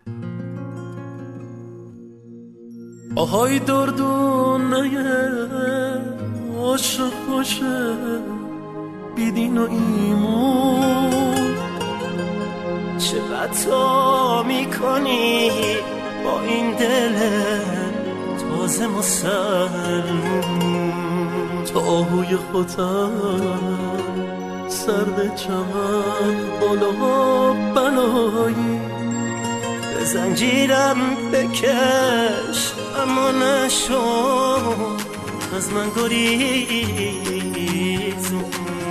آهای دردونه عاشق باشه بیدین و ایمون، چقدر تو میکنی با این دل تازه مسلمون. تو آهوی خودم سرد چمن بالا بلایی، به زنجیرم بکش اما نشو از من گریزون.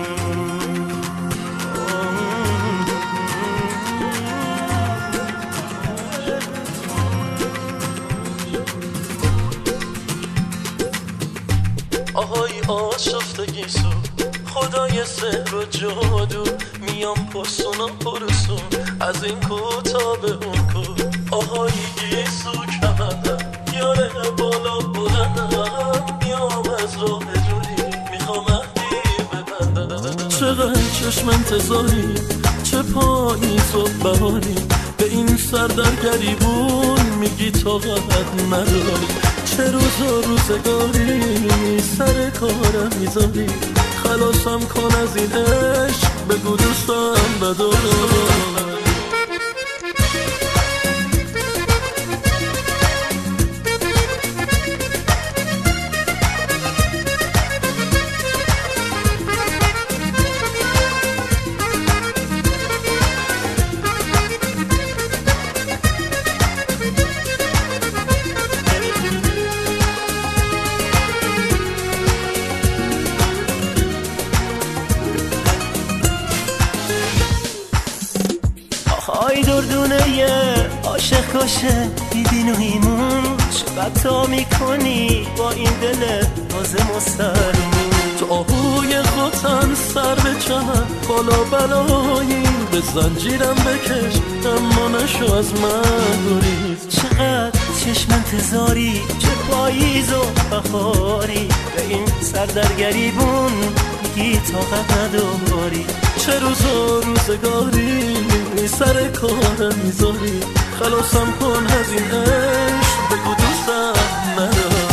آهای آشفتگی سو خدای سحر و جادو، میام پرسونا پرسون از این کوتا به اون کو. آهای گیسو کمندم یاره بالا بلندم، میام از راه جوری میخوام مهدی ببندم. چقدر چشم انتظاری چه پاییز و بهاری، به این سردرگریبون میگی طاقت نداری. چه روز و روزگاری سر کارم میذاری، خلاصم کن از این عشق بگو دوستم بدارم. آهای دردونه عاشق کشه بیدین و ایمون، چقدر تو میکنی با این دل تازه مسلمون. تو آهوی خوتن سر به چمن بالا بلایی، به زنجیرم بکش اما نشو از من گریز. چقدر چشم انتظاری چه پاییز و بهاری، به این سردرگریبون میگی طاقت نداری. چه روز و روزگاری سر کارم میذاری، خلاصم کن از این عشق بگو دوستم نداری.